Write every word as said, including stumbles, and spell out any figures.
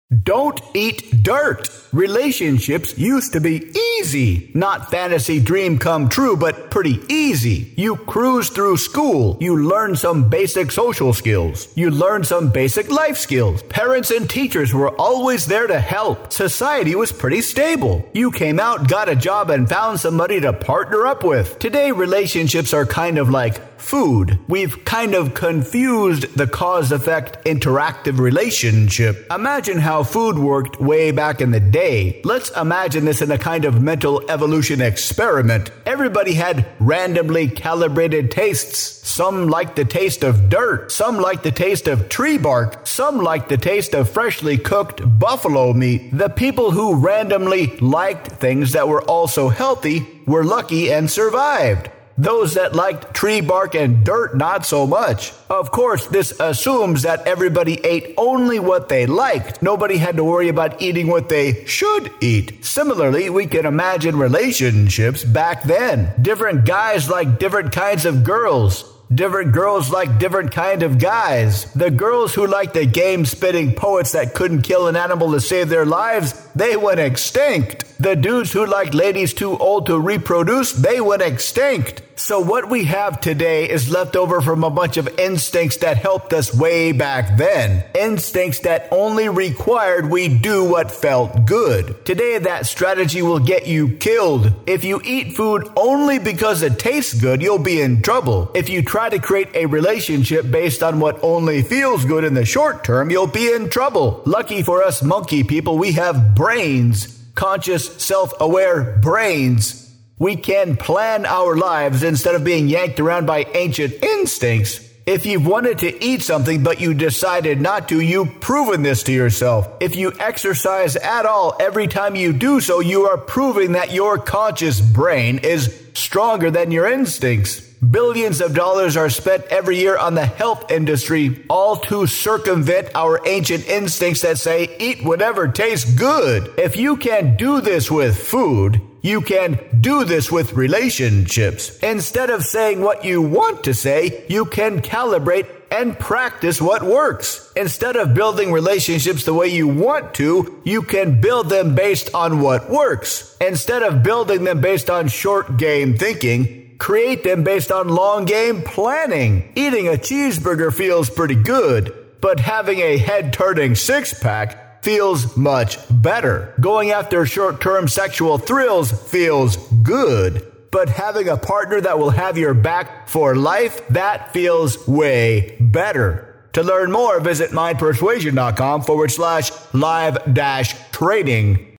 Don't eat dirt. Relationships used to be easy. Not fantasy dream come true, but pretty easy. You cruise through school. You learn some basic social skills. You learn some basic life skills. Parents and teachers were always there to help. Society was pretty stable. You came out, got a job, and found somebody to partner up with. Today, relationships are kind of like food. We've kind of confused the cause-effect interactive relationship. Imagine how food worked way back in the day. Let's imagine this in a kind of mental evolution experiment. Everybody had randomly calibrated tastes. Some liked the taste of dirt. Some liked the taste of tree bark. Some liked the taste of freshly cooked buffalo meat. The people who randomly liked things that were also healthy were lucky and survived. Those that liked tree bark and dirt, not so much. Of course, this assumes that everybody ate only what they liked. Nobody had to worry about eating what they should eat. Similarly, we can imagine relationships back then. Different guys like different kinds of girls. Different girls like different kind of guys. The girls who liked the game-spitting poets that couldn't kill an animal to save their lives, they went extinct. The dudes who liked ladies too old to reproduce, they went extinct. So what we have today is left over from a bunch of instincts that helped us way back then. Instincts that only required we do what felt good. Today, that strategy will get you killed. If you eat food only because it tastes good, you'll be in trouble. If you try to create a relationship based on what only feels good in the short term, you'll be in trouble. Lucky for us monkey people, we have brains. Conscious, self-aware brains. We can plan our lives instead of being yanked around by ancient instincts. If you've wanted to eat something but you decided not to, you've proven this to yourself. If you exercise at all, every time you do so, you are proving that your conscious brain is stronger than your instincts. Billions of dollars are spent every year on the health industry, all to circumvent our ancient instincts that say, eat whatever tastes good. If you can do this with food, you can do this with relationships. Instead of saying what you want to say, you can calibrate and practice what works. Instead of building relationships the way you want to, you can build them based on what works. Instead of building them based on short game thinking, create them based on long game planning. Eating a cheeseburger feels pretty good, but having a head-turning six-pack feels much better. Going after short-term sexual thrills feels good, but having a partner that will have your back for life, that feels way better. To learn more, visit mindpersuasion.com forward slash live dash trading.